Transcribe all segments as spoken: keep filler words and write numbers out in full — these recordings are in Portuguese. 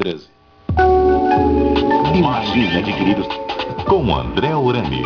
treze. Imagens adquiridas com André Urani.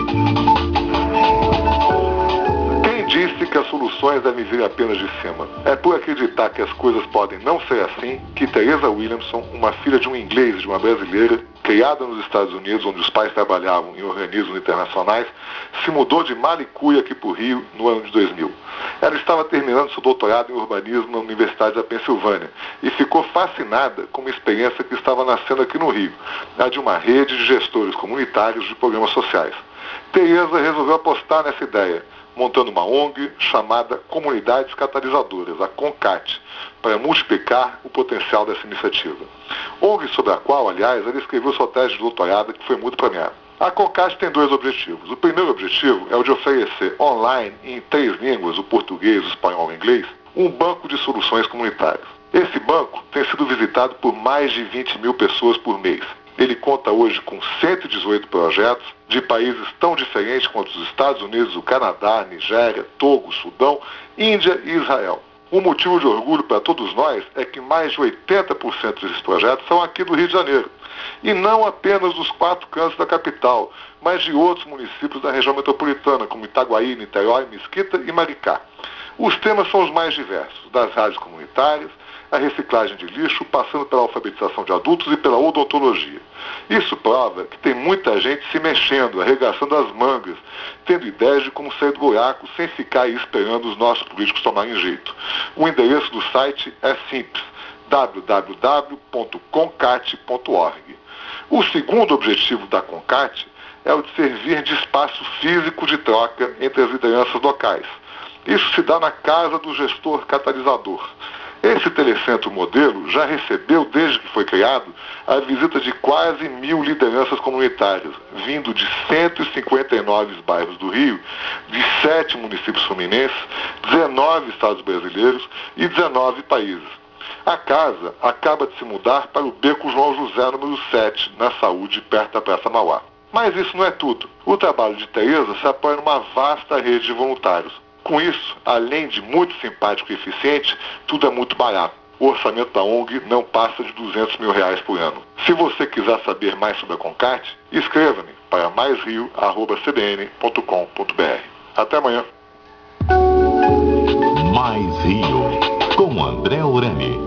Quem disse que as soluções devem vir apenas de cima? É por acreditar que as coisas podem não ser assim que Teresa Williamson, uma filha de um inglês e de uma brasileira, criada nos Estados Unidos, onde os pais trabalhavam em organismos internacionais, se mudou de Malicuia aqui para o Rio no ano de dois mil. Ela estava terminando seu doutorado em urbanismo na Universidade da Pensilvânia e ficou fascinada com uma experiência que estava nascendo aqui no Rio, a de uma rede de gestores comunitários de programas sociais. Teresa resolveu apostar nessa ideia, montando uma O N G chamada Comunidades Catalisadoras, a CONCAT, para multiplicar o potencial dessa iniciativa. O N G sobre a qual, aliás, ela escreveu sua tese de doutorado, que foi muito premiada. A CONCAT tem dois objetivos. O primeiro objetivo é o de oferecer online, em três línguas, o português, o espanhol e o inglês, um banco de soluções comunitárias. Esse banco tem sido visitado por mais de vinte mil pessoas por mês. Ele conta hoje com cento e dezoito projetos de países tão diferentes quanto os Estados Unidos, o Canadá, Nigéria, Togo, Sudão, Índia e Israel. Um motivo de orgulho para todos nós é que mais de oitenta por cento desses projetos são aqui do Rio de Janeiro. E não apenas dos quatro cantos da capital, mas de outros municípios da região metropolitana, como Itaguaí, Niterói, Mesquita e Maricá. Os temas são os mais diversos, das rádios comunitárias, a reciclagem de lixo, passando pela alfabetização de adultos e pela odontologia. Isso prova que tem muita gente se mexendo, arregaçando as mangas, tendo ideias de como sair do buraco sem ficar aí esperando os nossos políticos tomarem jeito. O endereço do site é simples, w w w ponto concat ponto org. O segundo objetivo da CONCAT é o de servir de espaço físico de troca entre as lideranças locais. Isso se dá na casa do gestor catalisador. Esse telecentro modelo já recebeu, desde que foi criado, a visita de quase mil lideranças comunitárias, vindo de cento e cinquenta e nove bairros do Rio, de sete municípios fluminenses, dezenove estados brasileiros e dezenove países. A casa acaba de se mudar para o Beco João José, número sete, na Saúde, perto da Praça Mauá. Mas isso não é tudo. O trabalho de Teresa se apoia numa vasta rede de voluntários. Com isso, além de muito simpático e eficiente, tudo é muito barato. O orçamento da O N G não passa de duzentos mil reais por ano. Se você quiser saber mais sobre a CONCAT, escreva-me para mais rio arroba c b n ponto com ponto b r. Até amanhã. Mais Rio, com André Urani.